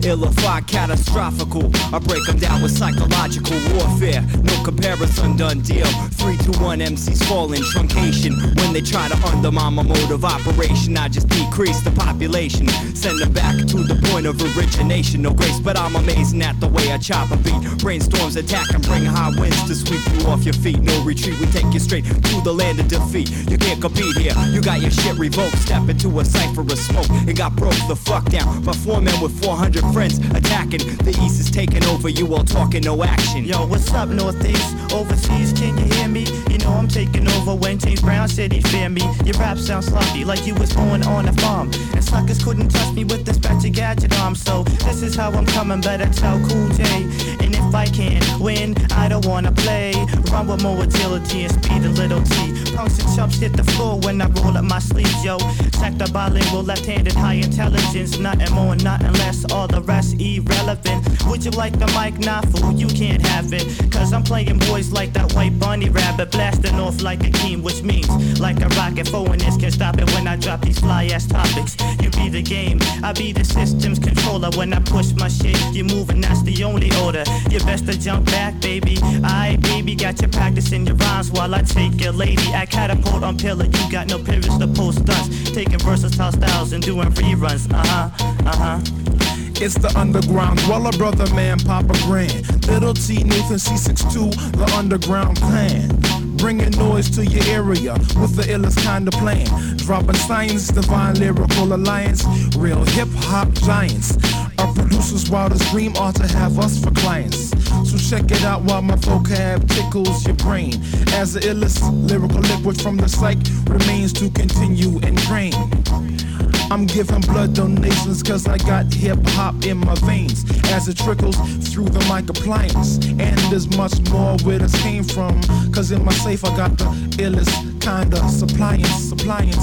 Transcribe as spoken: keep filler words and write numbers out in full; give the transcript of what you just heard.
Illified, catastrophical. I break them down with psychological warfare. No comparison, done deal. three two one M Cs fall in truncation. When they try to undermine my mode of operation, I just decrease the population. Send them back to the point of origination. No grace, but I'm amazing at the way I chop a beat. Brainstorms attack and bring high winds to sweep you off your feet. No retreat, we take you straight to the land of defeat. You can't compete here, you got your shit revoked. Step into a cipher of smoke and got broke the fuck down by four men with four hundred friends attacking. The east is taking over, you all talking, no action. Yo, what's up, Northeast? Overseas, can you hear me? You know I'm taking over when James Brown said he fear me. Your rap sounds sloppy, like you was born on a farm. And suckers couldn't touch me with this batch of gadget arm. So this is how I'm coming, better tell Cool J. And if I can't win, I don't wanna play. Run with more agility and speed and little T. Punks and chumps hit the floor when I roll up my sleeves, yo. Sector bilingual, left-handed, high intelligence. Nothing more, nothing less, all the rest irrelevant. Would you like the mic? Nah, fool, you can't have it. Cause I'm playing boys like that white bunny rabbit. Blasting off like a keen, which means like a rocket. Foreigners can't stop it when I drop these fly-ass topics. You be the game, I be the system's controller. When I push my shit, you move and that's the only order. You best to jump back, baby. Aye, baby, got you practicing your rhymes while I take your lady. I catapult on pillar, you got no periods to post stunts. Taking versatile styles and doing reruns, uh-huh, uh-huh. It's the underground dweller, brother man, Papa Grand. Little T, Nathan C sixty-two, the underground clan. Bringing noise to your area with the illest kind of plan. Dropping science, divine lyrical alliance. Real hip-hop giants. Our producers' wildest dream ought to have us for clients. So check it out while my vocab tickles your brain. As the illest lyrical liquid from the psych remains to continue and drain. I'm giving blood donations cause I got hip-hop in my veins as it trickles through the mic appliance. And there's much more where this came from, cause in my safe I got the illest kinda suppliance, suppliance.